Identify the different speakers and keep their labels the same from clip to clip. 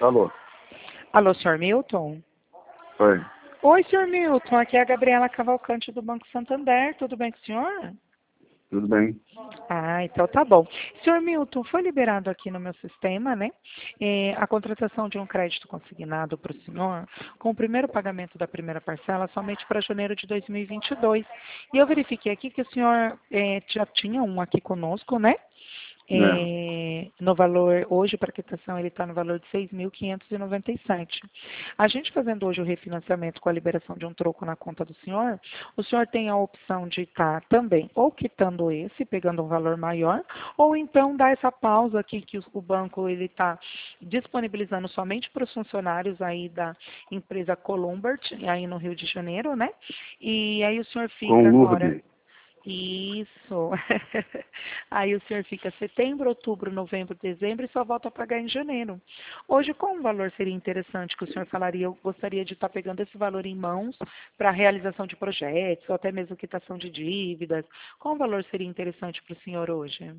Speaker 1: Alô?
Speaker 2: Alô, senhor Milton?
Speaker 1: Oi.
Speaker 2: Oi, senhor Milton. Aqui é a Gabriela Cavalcante do Banco Santander. Tudo bem com o senhor?
Speaker 1: Tudo bem?
Speaker 2: Ah, então tá bom. Senhor Milton, foi liberado aqui no meu sistema, né? A contratação de um crédito consignado para o senhor com o primeiro pagamento da primeira parcela somente para janeiro de 2022. E eu verifiquei aqui que o senhor já tinha um aqui conosco, né?
Speaker 1: É.
Speaker 2: No valor, hoje para quitação ele está no valor de 6.597. A gente fazendo hoje o refinanciamento com a liberação de um troco na conta do senhor, o senhor tem a opção de estar também ou quitando esse, pegando um valor maior, ou então dar essa pausa aqui que o banco ele está disponibilizando somente para os funcionários aí da empresa Columbert, aí no Rio de Janeiro, né? E aí o senhor
Speaker 1: Com
Speaker 2: fica agora...
Speaker 1: Lourdes.
Speaker 2: Isso. Aí o senhor fica setembro, outubro, novembro, dezembro e só volta a pagar em janeiro. Hoje, qual um valor seria interessante que o senhor falaria? Eu gostaria de estar pegando esse valor em mãos para a realização de projetos ou até mesmo quitação de dívidas. Qual um valor seria interessante para o senhor hoje?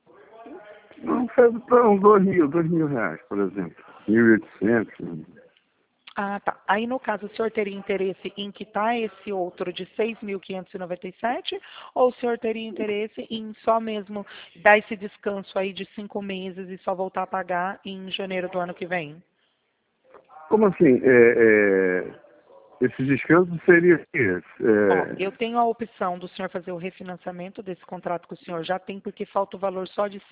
Speaker 1: Não, foi para uns 2.000 reais, por exemplo. 1.800.
Speaker 2: Ah, tá. Aí, no caso, o senhor teria interesse em quitar esse outro de 6.597 ou o senhor teria interesse em só mesmo dar esse descanso aí de 5 meses e só voltar a pagar em janeiro do ano que vem?
Speaker 1: Como assim? Esse descanso seria esse?
Speaker 2: Ó, eu tenho a opção do senhor fazer o refinanciamento desse contrato que o senhor já tem, porque falta o valor só de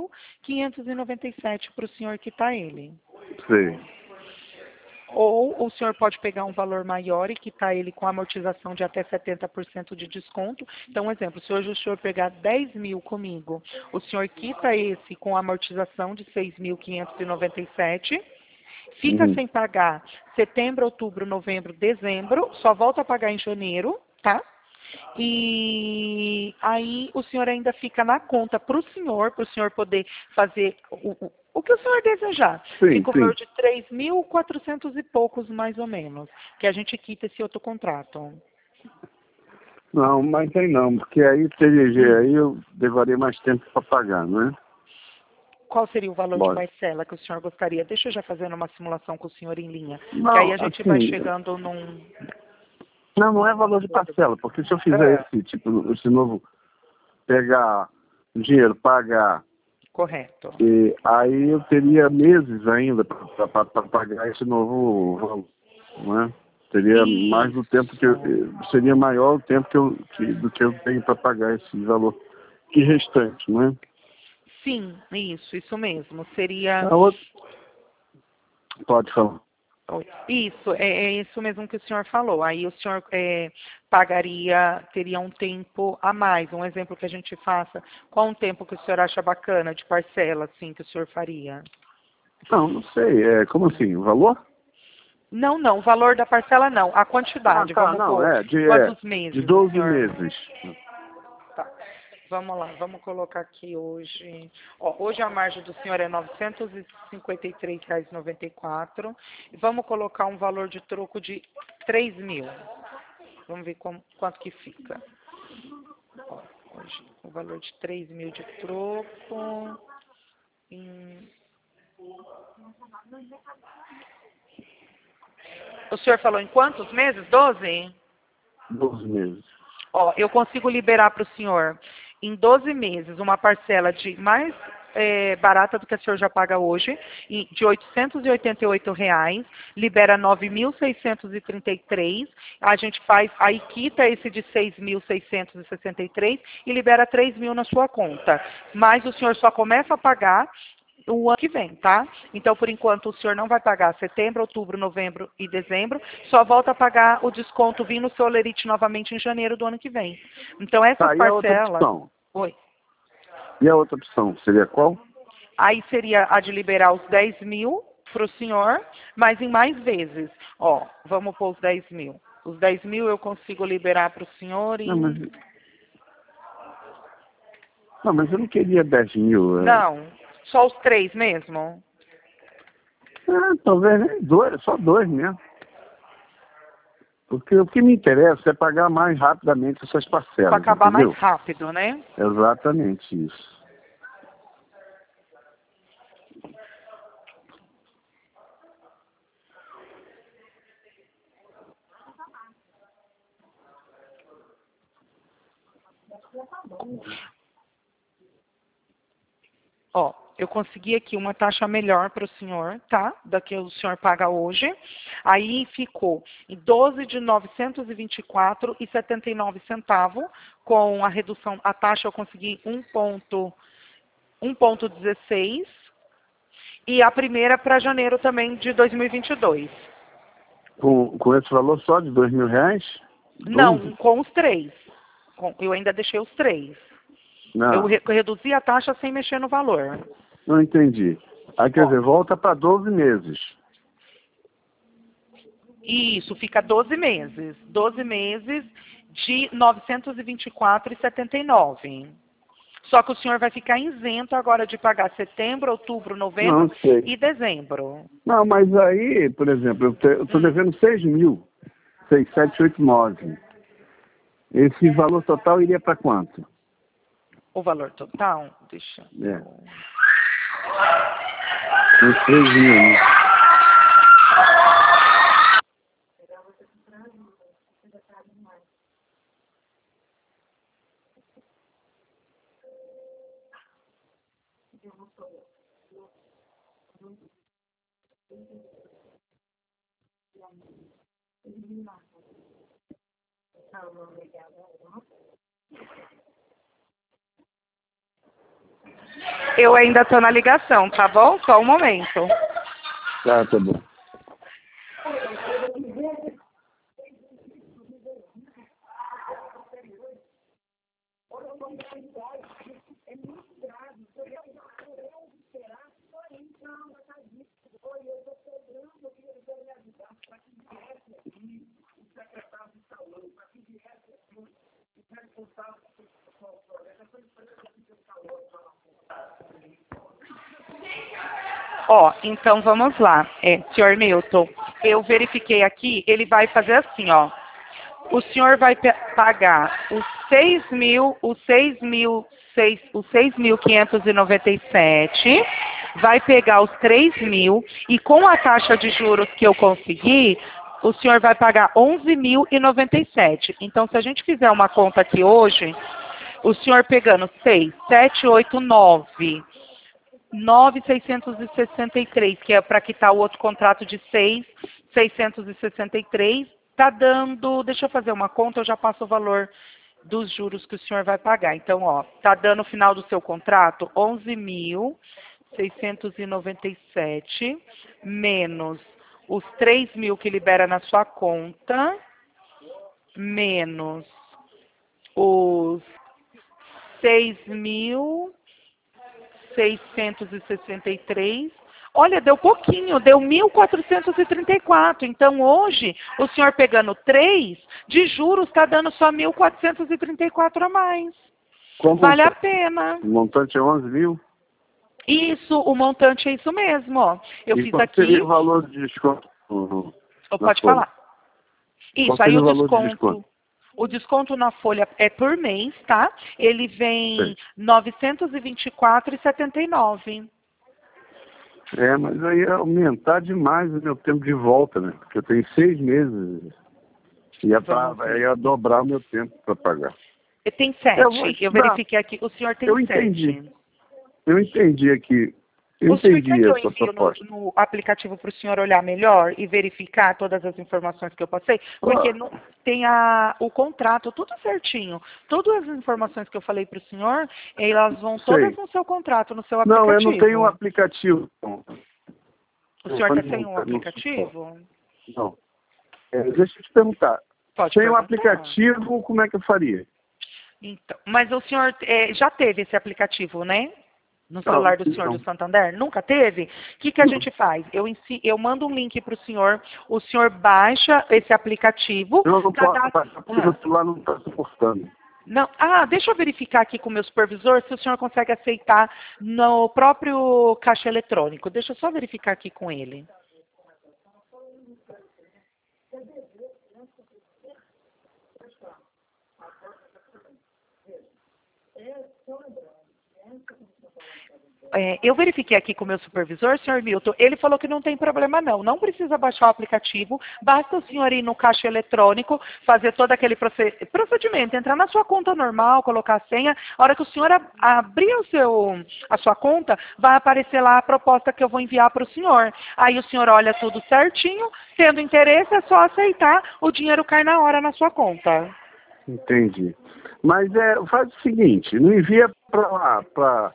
Speaker 2: 6.597 para o senhor quitar ele.
Speaker 1: Sei.
Speaker 2: Ou o senhor pode pegar um valor maior e quitar ele com amortização de até 70% de desconto. Então, exemplo, se hoje o senhor pegar 10 mil comigo, o senhor quita esse com amortização de 6.597, fica
Speaker 1: Uhum.
Speaker 2: sem pagar setembro, outubro, novembro, dezembro, só volta a pagar em janeiro, tá? E aí o senhor ainda fica na conta para o senhor poder fazer o que o senhor desejar.
Speaker 1: Sim,
Speaker 2: Fica o valor
Speaker 1: sim.
Speaker 2: de 3.400 e poucos, mais ou menos, que a gente quita esse outro contrato.
Speaker 1: Não, mas aí não, porque aí TGG aí eu levaria mais tempo para pagar, não é?
Speaker 2: Qual seria o valor de
Speaker 1: Lógico.
Speaker 2: parcela que o senhor gostaria? Deixa eu já fazer uma simulação com o senhor em linha, que aí
Speaker 1: Não,
Speaker 2: a gente vai
Speaker 1: assim,
Speaker 2: chegando num...
Speaker 1: não é valor de parcela, porque se eu fizer
Speaker 2: Ah,
Speaker 1: esse tipo, esse novo, pegar o dinheiro, pagar,
Speaker 2: correto.
Speaker 1: e aí eu teria meses ainda para pagar esse novo valor, não é? Seria mais do tempo que eu,
Speaker 2: Isso.
Speaker 1: seria maior o tempo do que eu tenho para pagar esse valor que restante, não é?
Speaker 2: Sim, isso mesmo. Seria...
Speaker 1: A outra, pode falar.
Speaker 2: Isso, é isso mesmo que o senhor falou. Aí o senhor pagaria, teria um tempo a mais. Um exemplo que a gente faça, qual um tempo que o senhor acha bacana de parcela, assim, que o senhor faria?
Speaker 1: Não sei, como assim, o valor?
Speaker 2: Não, o valor da parcela não, a
Speaker 1: Ah,
Speaker 2: quantidade.
Speaker 1: tá,
Speaker 2: Vamos
Speaker 1: não,
Speaker 2: por quantos
Speaker 1: de
Speaker 2: meses o
Speaker 1: 12
Speaker 2: senhor...
Speaker 1: meses.
Speaker 2: Tá. Vamos lá, vamos colocar aqui hoje. Ó, hoje a margem do senhor é R$ 953,94. E vamos colocar um valor de troco de 3 mil. Vamos ver quanto que fica. Ó, hoje, o valor de 3 mil de troco. O senhor falou em quantos meses? 12?
Speaker 1: 12 meses.
Speaker 2: Ó, eu consigo liberar para o senhor em 12 meses uma parcela de mais barata do que o senhor já paga hoje, de R$ 888, libera 9.633, a gente faz, aí quita esse de 6.663 e libera 3 mil na sua conta. Mas o senhor só começa a pagar o ano que vem, tá? Então, por enquanto, o senhor não vai pagar setembro, outubro, novembro e dezembro, só volta a pagar o desconto vindo no seu Lerite novamente em janeiro do ano que vem. Então, essas
Speaker 1: Tá, e a outra
Speaker 2: parcelas...
Speaker 1: opção?
Speaker 2: Oi.
Speaker 1: E a outra opção seria qual?
Speaker 2: Aí seria a de liberar os 10 mil para o senhor, mas em mais vezes. Ó, vamos pôr os 10 mil. Os 10 mil eu consigo liberar para o senhor
Speaker 1: Não, mas,
Speaker 2: em...
Speaker 1: eu não queria 10 mil.
Speaker 2: Não, só os 3 mesmo?
Speaker 1: Talvez nem dois, só dois mesmo. Porque o que me interessa é pagar mais rapidamente essas
Speaker 2: Para
Speaker 1: parcelas,
Speaker 2: acabar mais
Speaker 1: entendeu?
Speaker 2: rápido, né?
Speaker 1: Exatamente isso.
Speaker 2: Ó, eu consegui aqui uma taxa melhor para o senhor, tá? Da que o senhor paga hoje. Aí ficou em 12 de 924,79 centavos, com a redução, a taxa eu consegui 1,16 e a primeira para janeiro também de 2022.
Speaker 1: Com esse valor só de R$ 2.000?
Speaker 2: Não, com os três. Eu ainda deixei os três.
Speaker 1: Não,
Speaker 2: Eu reduzi a taxa sem mexer no valor.
Speaker 1: não entendi. Aí quer dizer, volta para 12 meses.
Speaker 2: Isso, fica 12 meses. 12 meses de 924,79. Só que o senhor vai ficar isento agora de pagar setembro, outubro, novembro
Speaker 1: Não sei.
Speaker 2: e dezembro.
Speaker 1: Não, mas aí, por exemplo, eu estou devendo 6.000, 6.789. Esse valor total iria para quanto?
Speaker 2: O valor total, deixa
Speaker 1: É.
Speaker 2: eu...
Speaker 1: Uns 3.000, né?
Speaker 2: Eu ainda estou na ligação, tá bom? Só um momento.
Speaker 1: Tá bom.
Speaker 2: Ó, então vamos lá. Senhor Milton, eu verifiquei aqui, ele vai fazer assim, ó. O senhor vai pagar os 6.597, vai pegar os 3.000 e com a taxa de juros que eu consegui, o senhor vai pagar 11.097. Então, se a gente fizer uma conta aqui hoje, o senhor pegando 6.789 9.663, que é para quitar o outro contrato de 6.663, está dando, deixa eu fazer uma conta, eu já passo o valor dos juros que o senhor vai pagar. Então, ó, está dando no final do seu contrato 11.697 menos os 3.000 que libera na sua conta, menos os 6.663. Olha, deu pouquinho, deu 1.434. Então, hoje, o senhor pegando 3 de juros, está dando só 1.434 a mais.
Speaker 1: Qual
Speaker 2: Vale a
Speaker 1: montante?
Speaker 2: pena.
Speaker 1: O montante é 11.000?
Speaker 2: Isso, o montante é isso mesmo, ó. Eu
Speaker 1: E
Speaker 2: fiz
Speaker 1: qual
Speaker 2: aqui,
Speaker 1: seria o valor de desconto na
Speaker 2: pode
Speaker 1: folha?
Speaker 2: falar.
Speaker 1: Qual
Speaker 2: Isso, aí
Speaker 1: seria
Speaker 2: o
Speaker 1: o valor de desconto?
Speaker 2: desconto. O desconto na folha é por mês, tá? Ele vem
Speaker 1: Sim.
Speaker 2: 924,79.
Speaker 1: Mas aí ia aumentar demais o meu tempo de volta, né? Porque eu tenho 6 meses.
Speaker 2: Vamos ver.
Speaker 1: Ia dobrar o meu tempo para pagar.
Speaker 2: Tem 7. Eu verifiquei aqui. O senhor tem
Speaker 1: Eu
Speaker 2: 7.
Speaker 1: entendi. Eu entendi aqui. Eu
Speaker 2: O senhor quer
Speaker 1: entendi
Speaker 2: que
Speaker 1: a
Speaker 2: eu
Speaker 1: sua
Speaker 2: envie
Speaker 1: proposta.
Speaker 2: no aplicativo para o senhor olhar melhor e verificar todas as informações que eu passei? Porque não tem o contrato, tudo certinho. Todas as informações que eu falei para o senhor, elas vão todas
Speaker 1: Sei.
Speaker 2: no seu contrato, no seu
Speaker 1: Não,
Speaker 2: aplicativo.
Speaker 1: eu não tenho um aplicativo.
Speaker 2: O senhor está sem um aplicativo?
Speaker 1: Não. Deixa eu te perguntar.
Speaker 2: Pode
Speaker 1: Sem um
Speaker 2: perguntar.
Speaker 1: aplicativo, como é que eu faria?
Speaker 2: Então, mas o senhor já teve esse aplicativo, né? No
Speaker 1: Não,
Speaker 2: celular do senhor
Speaker 1: não.
Speaker 2: do Santander? Nunca teve? O que a gente faz? Eu mando um link para o senhor baixa esse aplicativo.
Speaker 1: Eu não posso
Speaker 2: cadastra-
Speaker 1: baixar porque meu celular não está suportando.
Speaker 2: Não, deixa eu verificar aqui com o meu supervisor se o senhor consegue aceitar no próprio caixa eletrônico. Deixa eu só verificar aqui com ele. Eu verifiquei aqui com o meu supervisor, senhor Milton, ele falou que não tem problema não, não precisa baixar o aplicativo, basta o senhor ir no caixa eletrônico, fazer todo aquele procedimento, entrar na sua conta normal, colocar a senha, a hora que o senhor abrir a sua conta, vai aparecer lá a proposta que eu vou enviar para o senhor. Aí o senhor olha tudo certinho, tendo interesse é só aceitar, o dinheiro cai na hora na sua conta.
Speaker 1: Entendi. Mas faz o seguinte, não envia para lá,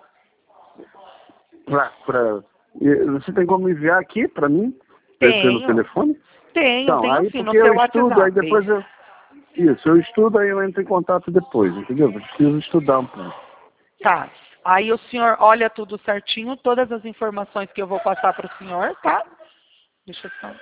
Speaker 1: você tem como enviar aqui para mim? Pelo telefone?
Speaker 2: Tenho
Speaker 1: Aí
Speaker 2: sim, no
Speaker 1: porque eu
Speaker 2: seu
Speaker 1: estudo,
Speaker 2: WhatsApp.
Speaker 1: aí depois eu estudo, aí eu entro em contato depois, entendeu? Eu preciso estudar um pouco.
Speaker 2: Tá. Aí o senhor olha tudo certinho, todas as informações que eu vou passar para o senhor, tá? Deixa eu só...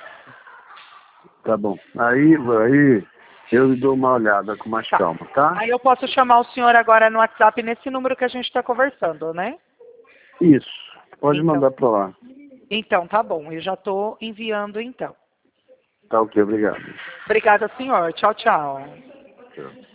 Speaker 1: Tá bom. Aí eu dou uma olhada com mais calma, tá?
Speaker 2: Aí eu posso chamar o senhor agora no WhatsApp nesse número que a gente está conversando, né?
Speaker 1: Isso. Pode
Speaker 2: Então,
Speaker 1: mandar para lá.
Speaker 2: Então, tá bom. Eu já estou enviando, então.
Speaker 1: Tá ok, obrigado.
Speaker 2: Obrigada, senhor. Tchau, tchau.
Speaker 1: Tchau.